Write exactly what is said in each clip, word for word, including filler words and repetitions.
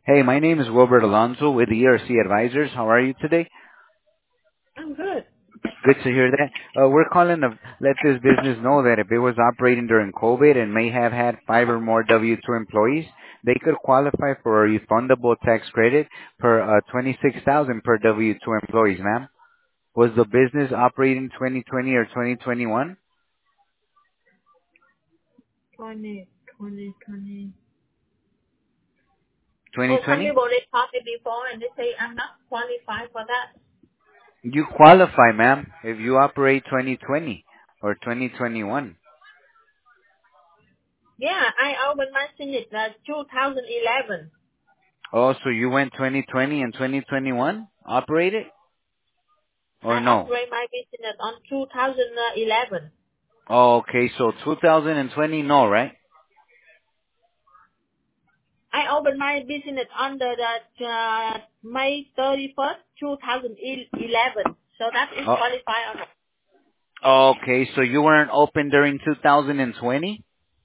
Hey, my name is Wilbert Alonso with E R C Advisors. How are you today? I'm good. Good to hear that. Uh, we're calling to let this business know that if it was operating during COVID and may have had five or more W two employees, they could qualify for a refundable tax credit per uh, twenty-six thousand per W two employees, ma'am. Was the business operating twenty twenty or twenty twenty-one? Twenty, twenty, twenty. Oh, some twenty twenty? people they talked it before and they say I'm not qualified for that. You qualify, ma'am, if you operate twenty twenty or twenty twenty-one. Yeah, I opened my business uh, two thousand eleven. Oh, so you went twenty twenty and twenty twenty-one operated? Or I no? operate my business on two thousand eleven. Oh, okay, so two thousand twenty, no, right? I opened my business under the uh, May thirty-first, two thousand eleven. So that is Oh, qualified or not? okay, so you weren't open during two thousand twenty?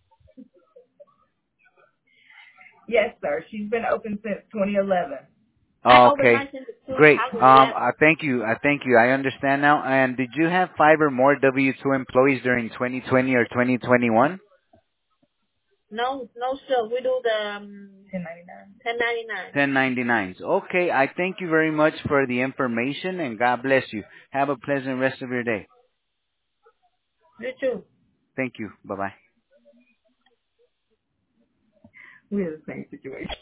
Yes, sir. She's been open since twenty eleven. I opened my Okay, business great. Um, two thousand eleven. I thank you. I thank you. I understand now. And did you have five or more W two employees during twenty twenty or twenty twenty-one? No, no, sir. We do the um, ten ninety-nine. ten ninety-nine. ten ninety-nines. Okay, I thank you very much for the information and God bless you. Have a pleasant rest of your day. You too. Thank you. Bye-bye. We're the same situation.